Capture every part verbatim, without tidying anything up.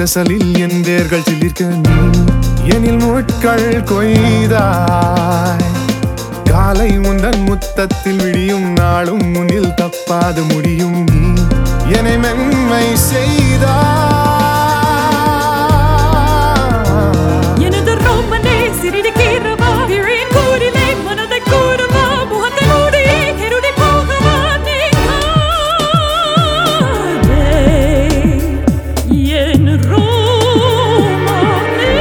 வாசலில் என் வேர்கள் சிலிர்க்க நீ எனில் முட்கள் கொய்தாய். காலை முந்தன் முத்தத்தில் விடியும் நாளும் முன்னில் தப்பாது முடியும் நீ என்னை மென்மை செய்தாய். எனது ரோமனே சிறிது கீரவா விழின் கூறிலே மனதை கூடவா முகத்தனோடு கருடி போகவா நீ காதே என் ரோமனே.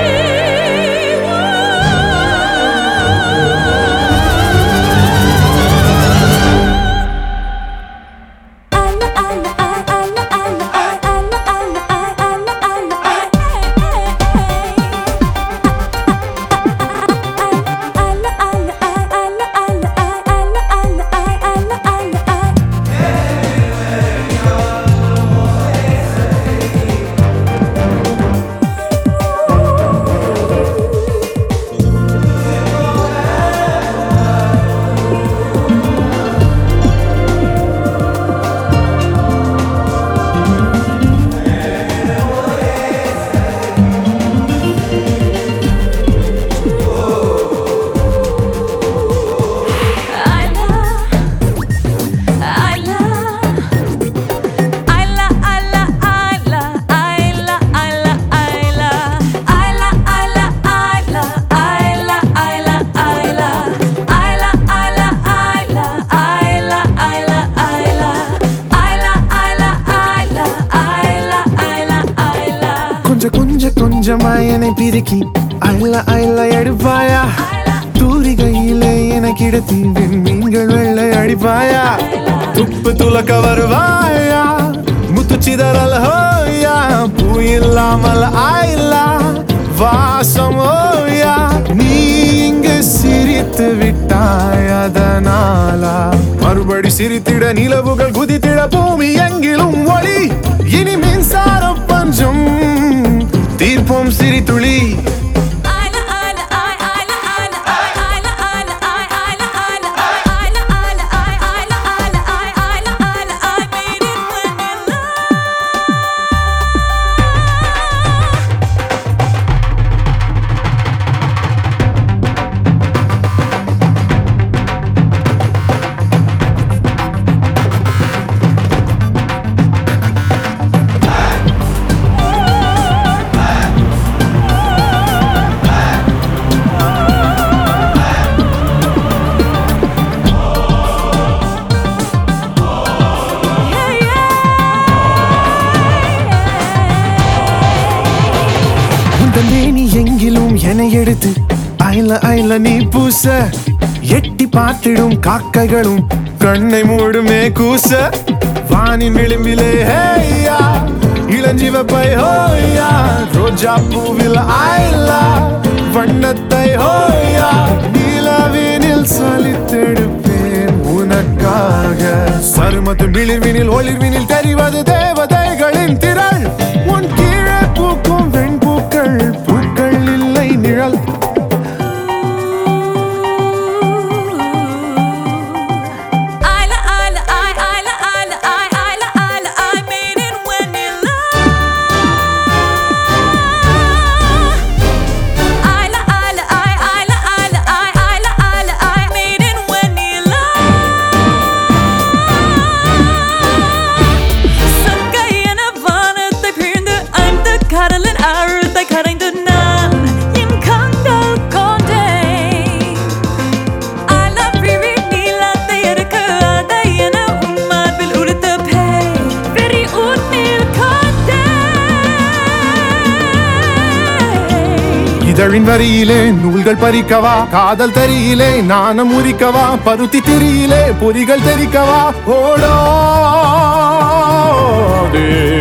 கொஞ்ச கொஞ்சமாய் என்னை பிரிக்கி அள்ள அள்ள எடுப்பாயா. தூரிகையிலே என கிடத்தி மீன்கள் வெள்ளை அடிப்பாயா. துப்பு துலக்க வருவாயா முத்து சிதறல் ஹோயா. பூ இல்லாமல் ஆயில்லா வாசம் ஓயா. நீ இங்கு சிரித்து விட்டாய் அதனாலா மறுபடி சிரித்திட நிலவுகள் குதித்திட பூமி எங்கிலும் ஒளி. இனி மின்சார பஞ்சம் தீர்ப்போம் சிரித்துளி. நீ எங்கிலும் என்னை எடுத்து ஐல ஐல நீ பூச. எட்டி பார்த்திடும் காக்கைகளும் கண்ணை மூடுமே கூச. வானின் விளிம்பிலே ஹேயா இளஞ்சிவப்பை ஹோயா. ரோஜா பூவில் ஐலா வண்ணத்தை ஹோயா. நிலவினில் சலித்தெடுப்பேன் உனக்காக. சருமத்து விளிர்வினில் ஒளிர்வினில் தெரிவது தேவதைகளின் திரள். உன் கீழே பூக்கும் வெண்பூக்கள் பூக்கள் இல்லை நிழல். இதழின் வரியிலே நூல்கள் பறிக்கவா. காதல் தரியிலே நாணம் முறிக்கவா. பருத்தி திரியிலே பொறிகள் தெரிக்கவா. ஓடோ